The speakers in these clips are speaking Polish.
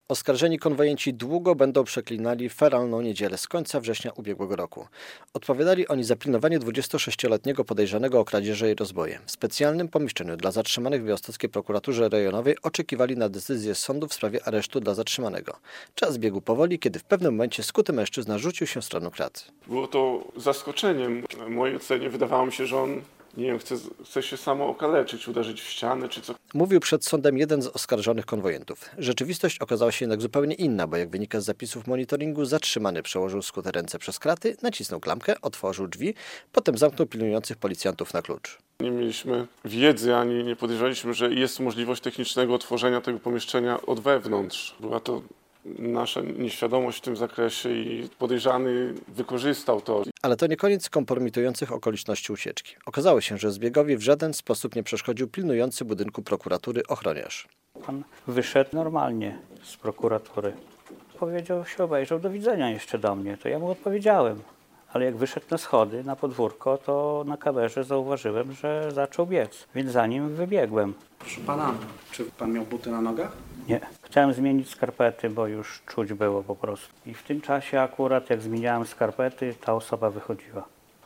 Oskarżeni konwojenci długo będą przeklinali feralną niedzielę z końca września ubiegłego roku. Odpowiadali oni za pilnowanie 26-letniego podejrzanego o kradzieże i rozboje. W specjalnym pomieszczeniu dla zatrzymanych w białostockiej prokuraturze rejonowej oczekiwali na decyzję sądu w sprawie aresztu dla zatrzymanego. Czas biegł powoli, kiedy w pewnym momencie skuty mężczyzna rzucił się w stronę krat. Było to zaskoczeniem. W mojej ocenie wydawało mi się, że on chce się samo okaleczyć, uderzyć w ścianę czy co. Mówił przed sądem jeden z oskarżonych konwojentów. Rzeczywistość okazała się jednak zupełnie inna, bo jak wynika z zapisów monitoringu, zatrzymany przełożył skute ręce przez kraty, nacisnął klamkę, otworzył drzwi, potem zamknął pilnujących policjantów na klucz. Nie mieliśmy wiedzy, ani nie podejrzewaliśmy, że jest możliwość technicznego otworzenia tego pomieszczenia od wewnątrz. Była to nasza nieświadomość w tym zakresie i podejrzany wykorzystał to. Ale to nie koniec kompromitujących okoliczności ucieczki. Okazało się, że zbiegowi w żaden sposób nie przeszkodził pilnujący budynku prokuratury ochroniarz. Pan wyszedł normalnie z prokuratury. Powiedział, się obejrzał, do widzenia jeszcze do mnie. To ja mu odpowiedziałem. Ale jak wyszedł na schody, na podwórko, to na kamerze zauważyłem, że zaczął biec. Więc za nim wybiegłem. Proszę pana, czy pan miał buty na nogach? Nie. Chciałem zmienić skarpety, bo już czuć było po prostu. I w tym czasie akurat jak zmieniałem skarpety, ta osoba wychodziła.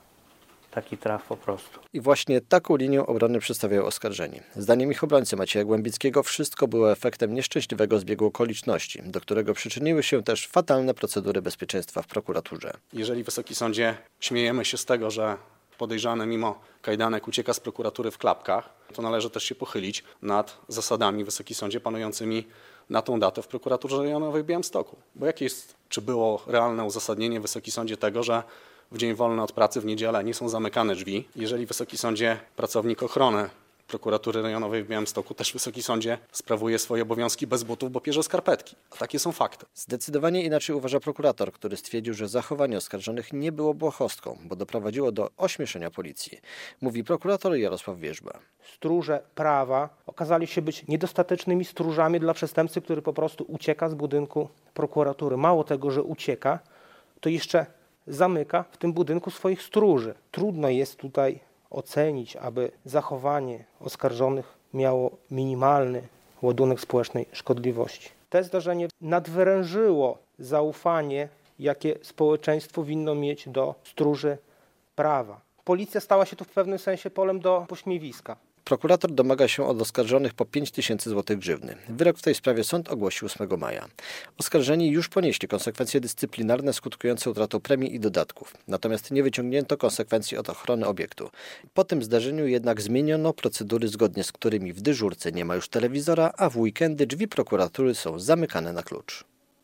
Taki traf po prostu. I właśnie taką linię obrony przedstawiają oskarżeni. Zdaniem ich obrońcy Macieja Głębickiego wszystko było efektem nieszczęśliwego zbiegu okoliczności, do którego przyczyniły się też fatalne procedury bezpieczeństwa w prokuraturze. Jeżeli Wysoki Sądzie śmiejemy się z tego, że podejrzany mimo kajdanek ucieka z prokuratury w klapkach, to należy też się pochylić nad zasadami, Wysoki Sądzie, panującymi na tą datę w prokuraturze rejonowej w Białymstoku. Bo czy było realne uzasadnienie, Wysoki Sądzie, tego, że w dzień wolny od pracy w niedzielę nie są zamykane drzwi? Jeżeli, Wysoki Sądzie, pracownik ochrony prokuratury rejonowej w Białymstoku też, Wysoki Sądzie, sprawuje swoje obowiązki bez butów, bo pierze skarpetki. A takie są fakty. Zdecydowanie inaczej uważa prokurator, który stwierdził, że zachowanie oskarżonych nie było błahostką, bo doprowadziło do ośmieszenia policji. Mówi prokurator Jarosław Wierzba. Stróże prawa okazali się być niedostatecznymi stróżami dla przestępcy, który po prostu ucieka z budynku prokuratury. Mało tego, że ucieka, to jeszcze zamyka w tym budynku swoich stróży. Trudno jest tutaj ocenić, aby zachowanie oskarżonych miało minimalny ładunek społecznej szkodliwości. To zdarzenie nadwyrężyło zaufanie, jakie społeczeństwo winno mieć do stróży prawa. Policja stała się tu w pewnym sensie polem do pośmiewiska. Prokurator domaga się od oskarżonych po 5 000 złotych grzywny. Wyrok w tej sprawie sąd ogłosił 8 maja. Oskarżeni już ponieśli konsekwencje dyscyplinarne skutkujące utratą premii i dodatków. Natomiast nie wyciągnięto konsekwencji od ochrony obiektu. Po tym zdarzeniu jednak zmieniono procedury, zgodnie z którymi w dyżurce nie ma już telewizora, a w weekendy drzwi prokuratury są zamykane na klucz.